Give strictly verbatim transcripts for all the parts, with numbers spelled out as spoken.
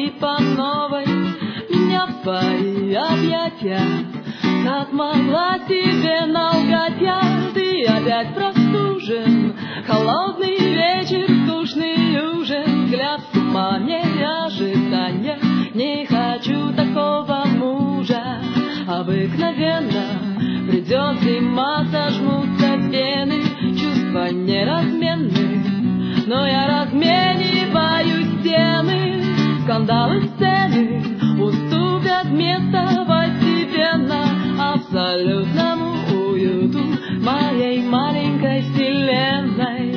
и по новой меня в твои объятия. Как могла тебе налгать я, ты опять простужен. Холодный вечер, скучный ужин, взгляд с ума, не ожидания. Не хочу такого мужа. Обыкновенно придет зима, сожмутся вены, чувства неразменны. Но я размениваю стены, скандалы, сцены уступят место постепенно абсолютному уюту моей маленькой вселенной.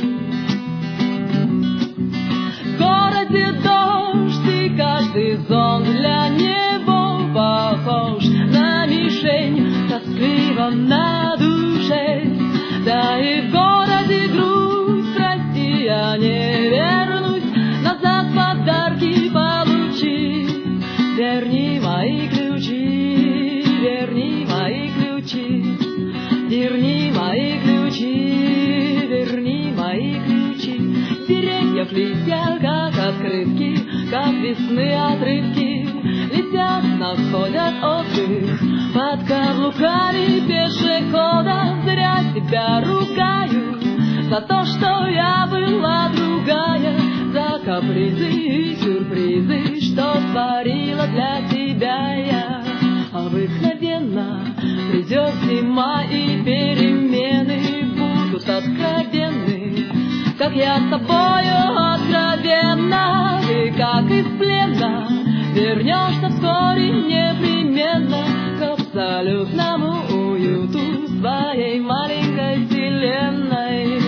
В городе дождь, и каждый зон для него похож на мишень, тоскливо на душе. Да и в городе грусть, прости, я не вернусь назад, подарки получи. Верни мои ключи, верни мои ключи, верни мои ключи, верни мои ключи. Деревьев листья, как открытки, как весны отрывки, летят, находят отдых под каблуками пешехода. Зря себя ругаю за то, что я была другая, за капризы и сюрпризы, что творила для тебя я. Обыкновенно придет зима, и перемены будут откровенны, как я с тобою откровенна. Ты, как из плена, вернешься вскоре непременно к абсолютному уюту своей маленькой вселенной.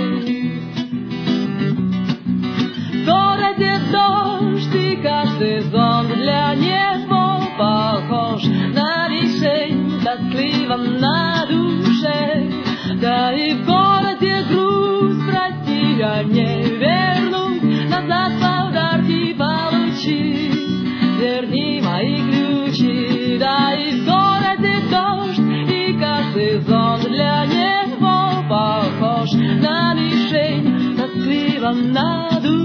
В городе дождь, и каждый зон для него похож на мишень, тоскливо на душе. Да и в городе грусть, прости, я не вернусь назад, подарки получи. Верни мои ключи. Да и в городе дождь, и каждый зон для него похож на мишень, тоскливо на душе.